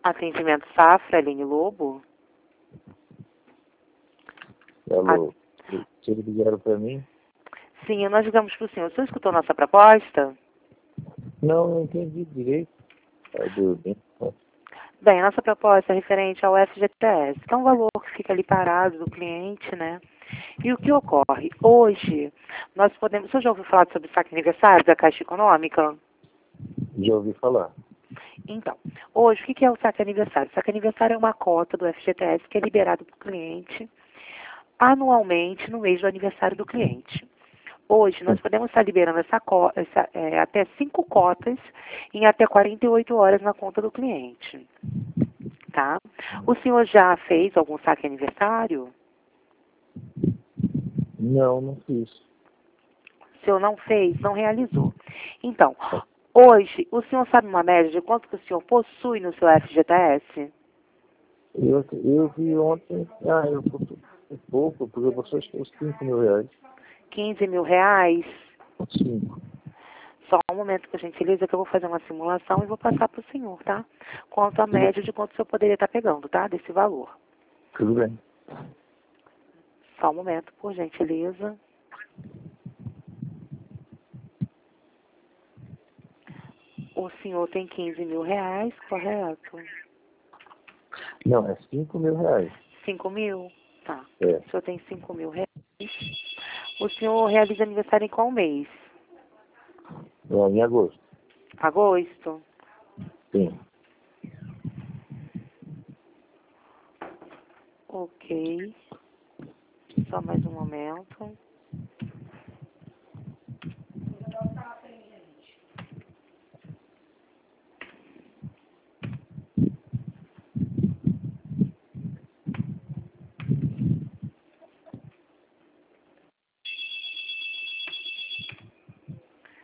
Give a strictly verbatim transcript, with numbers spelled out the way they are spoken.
Atendimento Safra, Aline Lobo. Alô, A... vocês ligaram para mim? Sim, nós ligamos para o senhor. O senhor escutou nossa proposta? Não, não entendi direito. Tá doido, hein? Bem, a nossa proposta é referente ao F G T S, que é um valor que fica ali parado do cliente, né? E o que ocorre? Hoje, nós podemos... O senhor já ouviu falar sobre o saque aniversário da Caixa Econômica? Já ouvi falar. Então, hoje, o que é o saque aniversário? O saque aniversário é uma cota do F G T S que é liberado para o cliente anualmente no mês do aniversário do cliente. Hoje, nós podemos estar liberando essa, essa é, até cinco cotas em até quarenta e oito horas na conta do cliente. Tá? O senhor já fez algum saque aniversário? Não, não fiz. O senhor não fez, não realizou. Então, hoje, o senhor sabe uma média de quanto que o senhor possui no seu F G T S? Eu, eu vi ontem, ah, eu possuí pouco, porque eu possuí acho que uns cinco mil reais. quinze mil reais? cinco. Só um momento, por gentileza, que eu vou fazer uma simulação e vou passar para o senhor, tá? Quanto a média de quanto o senhor poderia estar pegando, tá? Desse valor. Tudo bem. Só um momento, por gentileza. O senhor tem quinze mil reais, correto? Não, é cinco mil reais. cinco mil? Tá. É. O senhor tem cinco mil reais. O senhor realiza aniversário em qual mês? Não, em agosto. Agosto? Sim. Ok. Só mais um momento.